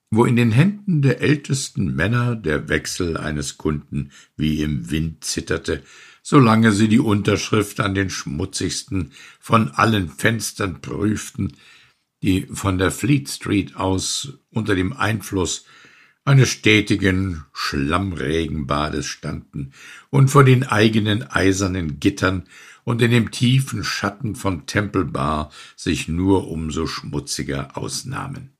wo in den Händen der ältesten Männer der Wechsel eines Kunden wie im Wind zitterte, solange sie die Unterschrift an den schmutzigsten von allen Fenstern prüften, die von der Fleet Street aus unter dem Einfluss eines stetigen Schlammregenbades standen und vor den eigenen eisernen Gittern und in dem tiefen Schatten von Temple Bar sich nur umso schmutziger ausnahmen.